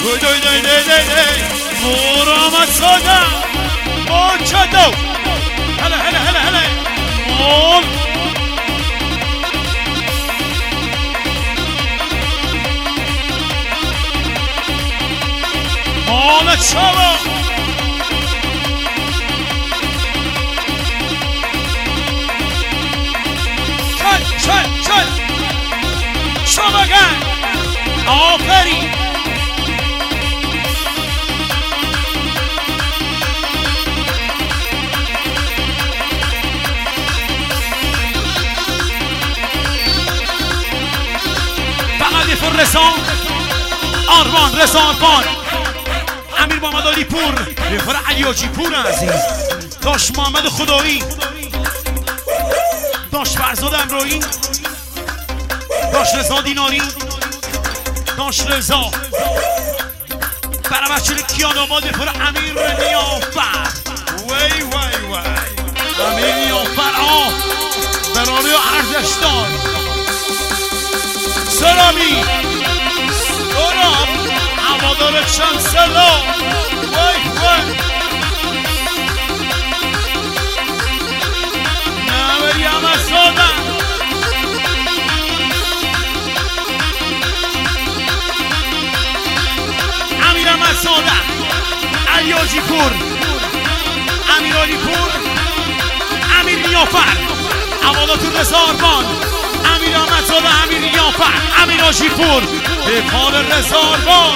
مورا مسادا ماچادو هلا هلا هلا هلا مول مال چاوا چل شما گن آفرین فقط یه رسان آرمان رسان پان امیر محمد علی پور بخور علی حاجی پور عزیز داشت محمد خدایی داشت فرزاد امرایی داشت رضا دیناری داشت رضا برای بچه کیان آباد بخور امیر نیافر وی وی وی امیر نیافر برای ارزشدار سلامی سلام هوادار چند سلام وی وی نوریم سادم امیرم سادم علی حاجی پور امیر علی پور امیر نیافر هوادار رضا آرمان امیر احمد زاده امیر نیافر امیر حاجی پور دفاع رضا آرمان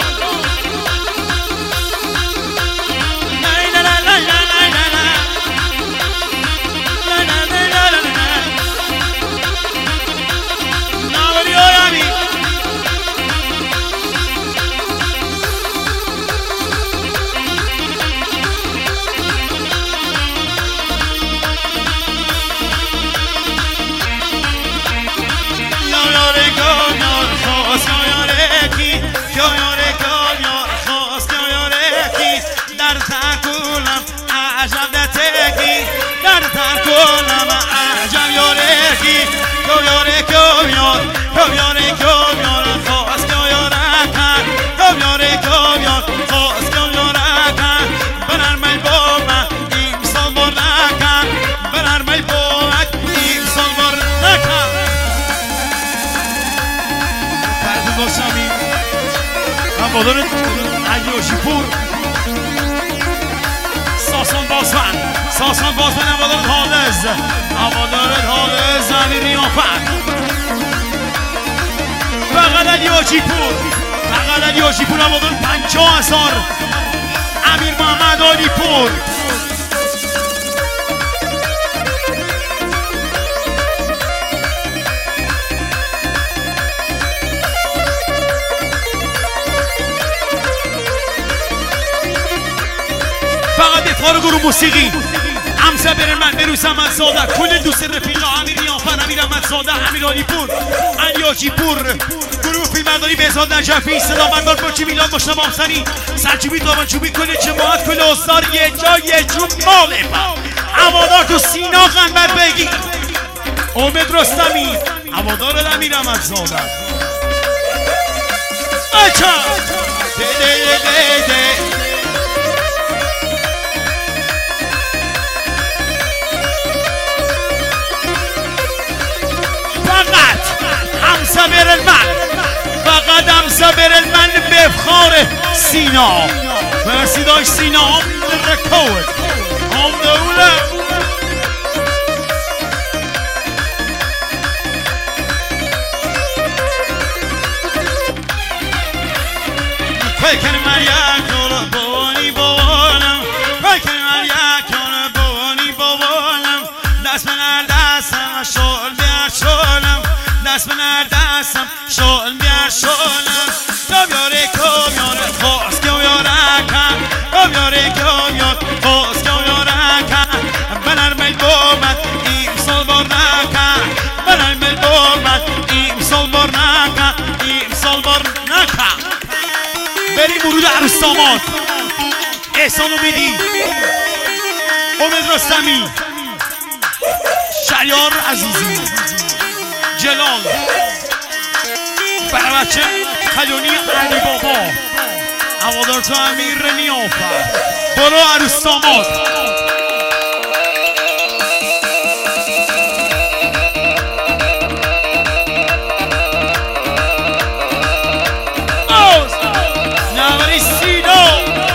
هوادار علی حاجی پور ساسان بازمن هوادار هالز امیر نیافر فقط علی حاجی پور هوادار 50,000 امیر محمد علی پور فقط دفاع گروه موسیقی امسه بر من بروز احمد زاده کل دوست رفیقا امیر نیافر امیر احمد زاده امیر علی پور علی حاجی پور گروه فیلمبرداری بهزاد نجفی صدا بردار برچی میلاد مشتبه افسری سرچوبی دامنچوبی کل جماعت کل استار یه جا یه جون ماله هوادار تو سینا قنبر بگی امید رستمی هوادار امیر احمد زاده اچا فقط همسه برن من بفخار سینا و صدای سینا هم رکود هم دوله فکر من یک دور بانی بابانم فکر من یک دور بانی بابانم دست من دستم شل بیار شلم دست من دستم شل بیار شلم کمیاره خواست کمیاره کن کمیاره خواست کمیاره کن بنر میل بومد این سال بار نکن بنر میل بومد این سال بار نکن این سال بار نکن بریم ورود عروس داماد احسان امیدی امید رستمی شهریار عزیزی جلال برای بچه خلیونی علی بابا هوادار تو امیر نیافر برو عروس داماد نوری سینا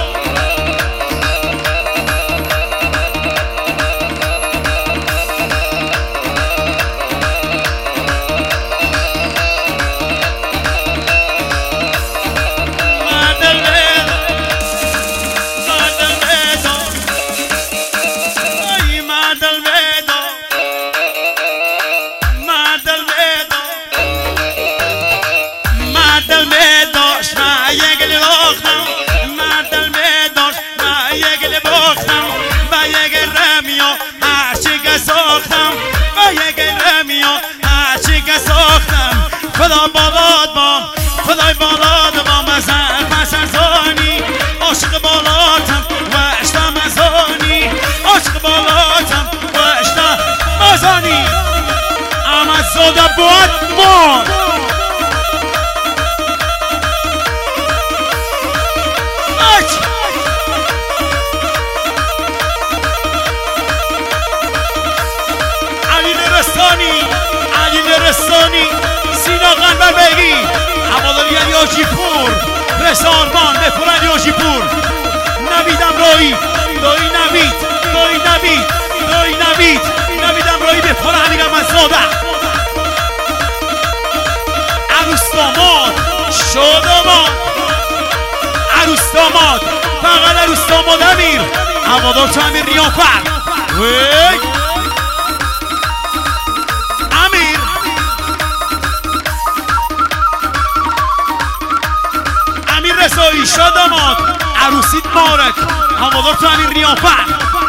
خدا بالاد بام خدای بالاد بام از پسرزانی عاشق بالاتم و اشتا مزانی عاشق بالاتم و اشتا مزانی اما زاده بود ما علی نرستانی سینا قنبر بگی هواداری یاجی پور رسارمان بفرن یاجی پور نوید امرایی دایی نوید امرایی بفرن امیر احمدزاده عروس داماد شادمان عروس داماد فقط عروس داماد امیر هوادار تو امیر نیافر رسایی شادمات عروسیت مارک هوادار تو امیر نیافر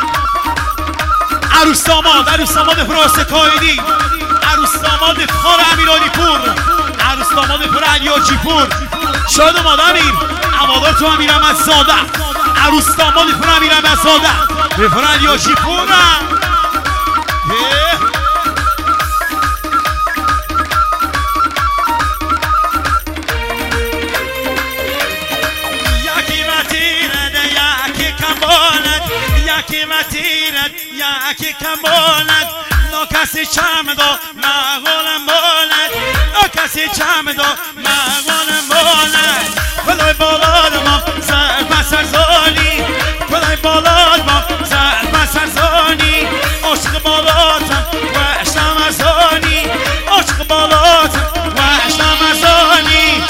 عروس داماد فراست کایدی عروس داماد خار امیرانی پور عروس داماد پر علیاجی پور شادمات امیر هوادار تو امیر احمدزاده عروس داماد پر امیر احمدزاده بفر علیاجی پور یکی کمالت نا کسی چم دا مغولم بالت نا کسی چم دا مغولم بالت خدای بالاد ما زر پسرزانی خدای بالاد ما زر پسرزانی عاشق بالاتم و اشتم ازانی عاشق بالاتم و اشتم ازانی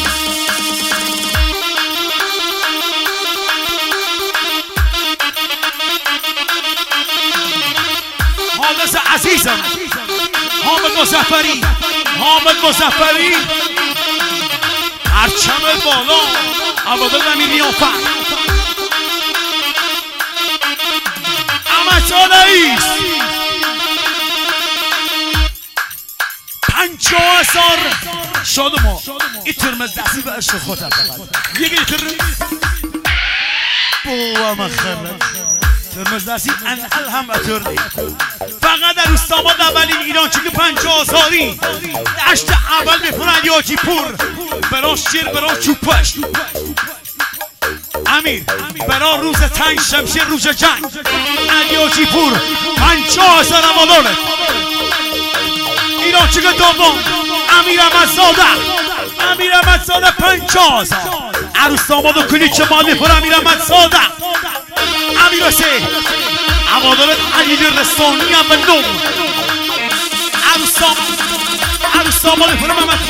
حامد عزیزم حامد مظفری پرچم بالا هوادار امیر نیافر احمدزاده ایست 50,000 شادما این ترمز دستی به عشق خودم یکی بابا مخرم ترمز دستی انحل هم اترنی فقط در روستاماد اولین ایران چگه 50,000 دشت اول بفرن یاجی پور برا شیر برا چوپش امیر برا روز تنگ شمشیر روز جنگ یاجی پور 50,000 هواداره ایران چگه دوم امیر احمدزاده 50,000 عروس داماد و کلیچ مالی پر امیر احمدزاده امیر حسین هوادار علی رسانی هم نوم عروس داماد پر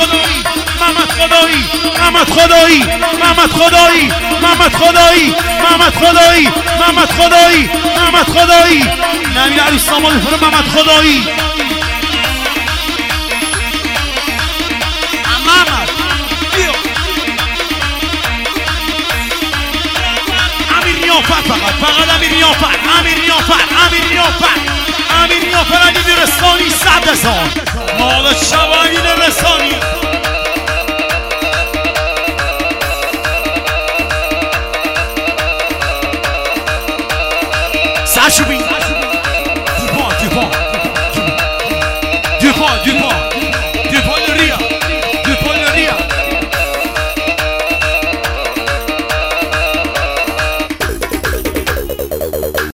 محمد خدایی نمیر عروس داماد پر محمد خدایی فقط امیر نیافر علی رسانی 100,000 مال شبایی رسانی